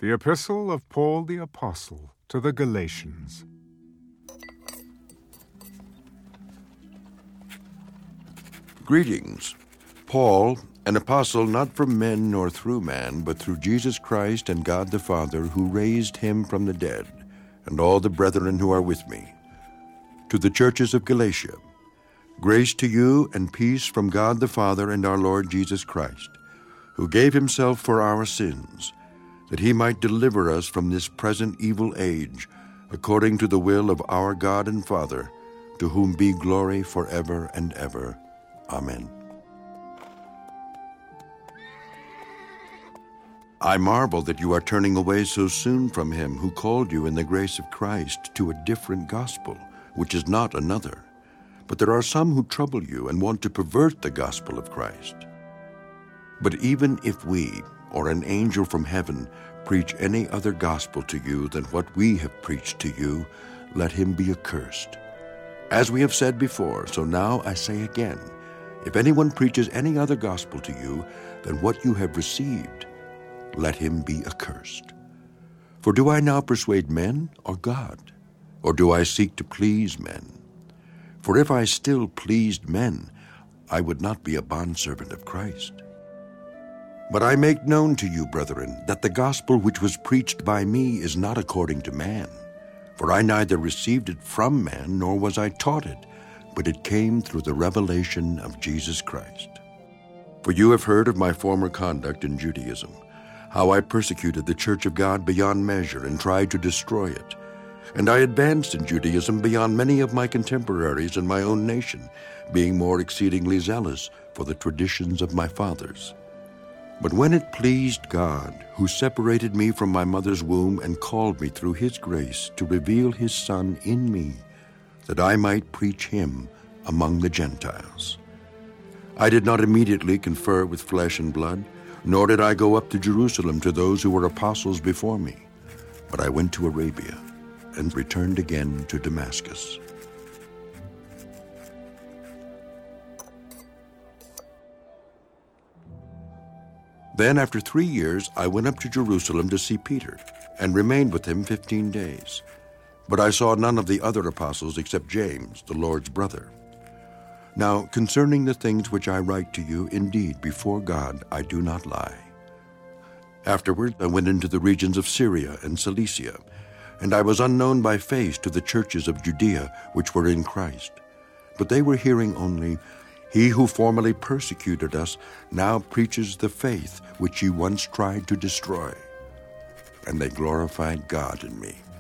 The Epistle of Paul the Apostle to the Galatians. Greetings. Paul, an apostle not from men nor through man, but through Jesus Christ and God the Father, who raised him from the dead, and all the brethren who are with me. To the churches of Galatia, grace to you and peace from God the Father and our Lord Jesus Christ, who gave himself for our sins, that he might deliver us from this present evil age, according to the will of our God and Father, to whom be glory forever and ever. Amen. I marvel that you are turning away so soon from him who called you in the grace of Christ to a different gospel, which is not another. But there are some who trouble you and want to pervert the gospel of Christ. But even if we, or an angel from heaven, preach any other gospel to you than what we have preached to you, let him be accursed. As we have said before, so now I say again, if anyone preaches any other gospel to you than what you have received, let him be accursed. For do I now persuade men or God? Or do I seek to please men? For if I still pleased men, I would not be a bondservant of Christ. But I make known to you, brethren, that the gospel which was preached by me is not according to man. For I neither received it from man, nor was I taught it, but it came through the revelation of Jesus Christ. For you have heard of my former conduct in Judaism, how I persecuted the church of God beyond measure and tried to destroy it. And I advanced in Judaism beyond many of my contemporaries in my own nation, being more exceedingly zealous for the traditions of my fathers. But when it pleased God, who separated me from my mother's womb and called me through his grace to reveal his Son in me, that I might preach him among the Gentiles. I did not immediately confer with flesh and blood, nor did I go up to Jerusalem to those who were apostles before me, but I went to Arabia and returned again to Damascus. Then after 3 years I went up to Jerusalem to see Peter, and remained with him 15 days. But I saw none of the other apostles except James, the Lord's brother. Now concerning the things which I write to you, indeed, before God I do not lie. Afterward I went into the regions of Syria and Cilicia, and I was unknown by face to the churches of Judea which were in Christ. But they were hearing only, "He who formerly persecuted us now preaches the faith which you once tried to destroy." And they glorified God in me.